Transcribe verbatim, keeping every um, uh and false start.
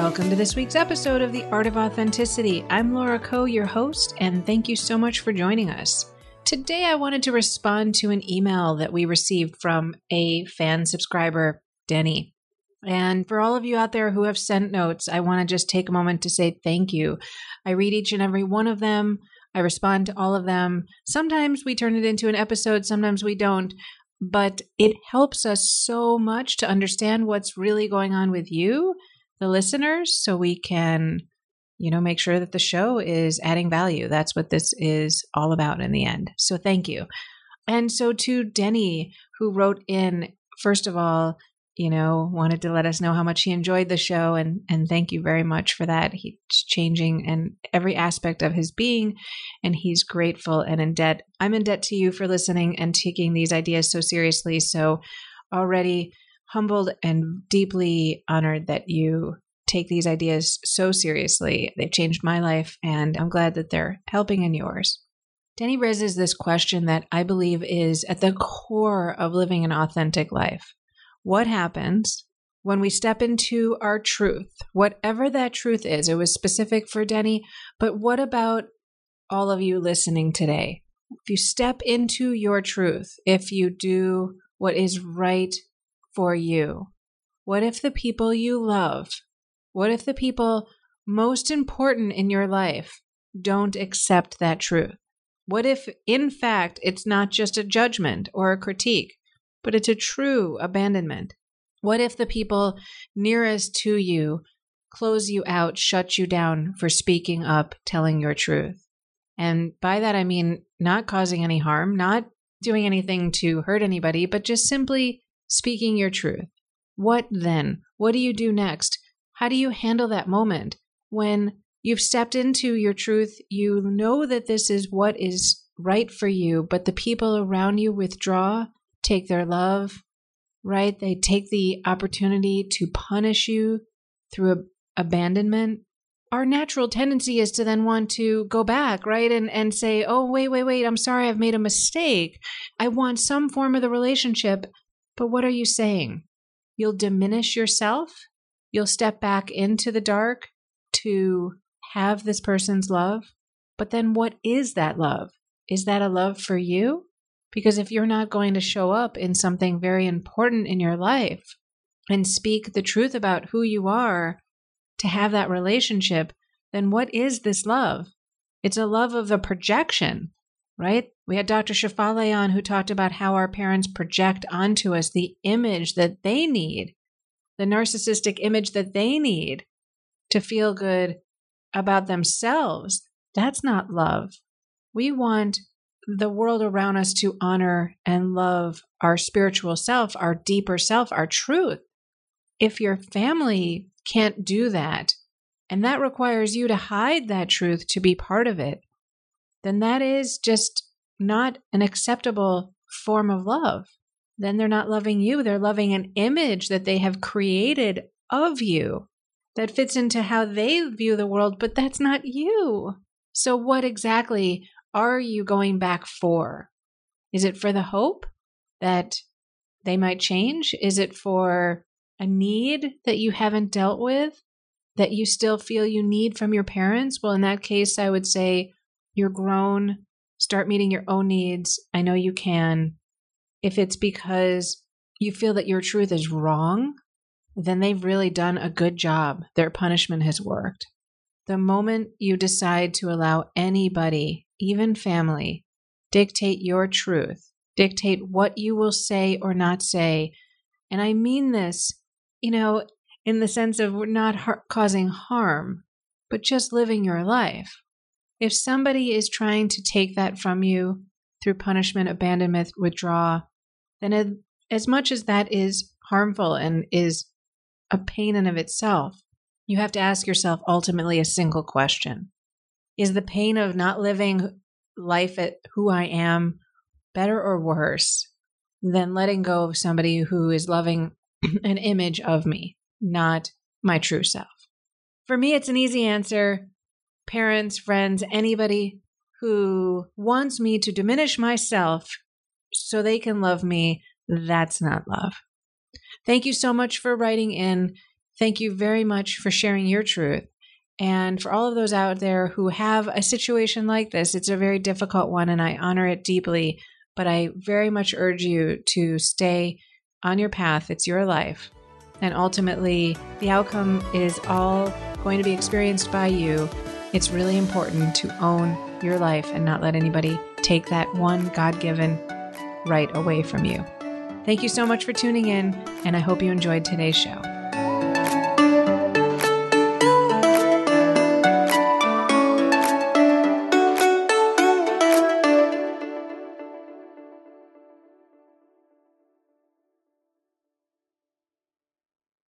welcome to this week's episode of The Art of Authenticity. I'm Laura Coe, your host, and thank you so much for joining us. Today, I wanted to respond to an email that we received from a fan subscriber, Denny. And for all of you out there who have sent notes, I want to just take a moment to say thank you. I read each and every one of them. I respond to all of them. Sometimes we turn it into an episode, sometimes we don't. But it helps us so much to understand what's really going on with you, the listeners, so we can, you know, make sure that the show is adding value. That's what this is all about in the end. So thank you. And so to Denny, who wrote in, first of all, you know, wanted to let us know how much he enjoyed the show. And, and thank you very much for that. He's changing in every aspect of his being, and he's grateful and in debt. I'm in debt to you for listening and taking these ideas so seriously. So already humbled and deeply honored that you take these ideas so seriously. They've changed my life, and I'm glad that they're helping in yours. Denny raises this question that I believe is at the core of living an authentic life. What happens when we step into our truth, whatever that truth is? It was specific for Denny, but what about all of you listening today? If you step into your truth, if you do what is right for you, what if the people you love, what if the people most important in your life don't accept that truth? What if, in fact, it's not just a judgment or a critique, but it's a true abandonment? What if the people nearest to you close you out, shut you down for speaking up, telling your truth? And by that, I mean not causing any harm, not doing anything to hurt anybody, but just simply speaking your truth. What then? What do you do next? How do you handle that moment when you've stepped into your truth? You know that this is what is right for you, but the people around you withdraw, take their love, right? They take the opportunity to punish you through ab- abandonment. Our natural tendency is to then want to go back, right? And, and say, oh, wait, wait, wait, I'm sorry, I've made a mistake. I want some form of the relationship. But what are you saying? You'll diminish yourself? You'll step back into the dark to have this person's love? But then what is that love? Is that a love for you? Because if you're not going to show up in something very important in your life and speak the truth about who you are to have that relationship, then what is this love? It's a love of a projection, right? We had Doctor Shefali on, who talked about how our parents project onto us the image that they need, the narcissistic image that they need to feel good about themselves. That's not love. We want the world around us to honor and love our spiritual self, our deeper self, our truth. If your family can't do that, and that requires you to hide that truth to be part of it, then that is just not an acceptable form of love. Then they're not loving you. They're loving an image that they have created of you that fits into how they view the world, but that's not you. So what exactly are you going back for? Is it for the hope that they might change? Is it for a need that you haven't dealt with, that you still feel you need from your parents? Well, in that case, I would say you're grown. Start meeting your own needs. I know you can. If it's because you feel that your truth is wrong, then they've really done a good job. Their punishment has worked. The moment you decide to allow anybody, even family, dictate your truth, dictate what you will say or not say, and I mean this, you know, in the sense of not har- causing harm, but just living your life. If somebody is trying to take that from you through punishment, abandonment, withdraw, then it, as much as that is harmful and is a pain in of itself, you have to ask yourself ultimately a single question. Is the pain of not living life at who I am better or worse than letting go of somebody who is loving an image of me, not my true self? For me, it's an easy answer. Parents, friends, anybody who wants me to diminish myself so they can love me, that's not love. Thank you so much for writing in. Thank you very much for sharing your truth. And for all of those out there who have a situation like this, it's a very difficult one and I honor it deeply, but I very much urge you to stay on your path. It's your life. And ultimately, the outcome is all going to be experienced by you. It's really important to own your life and not let anybody take that one God-given right away from you. Thank you so much for tuning in, and I hope you enjoyed today's show.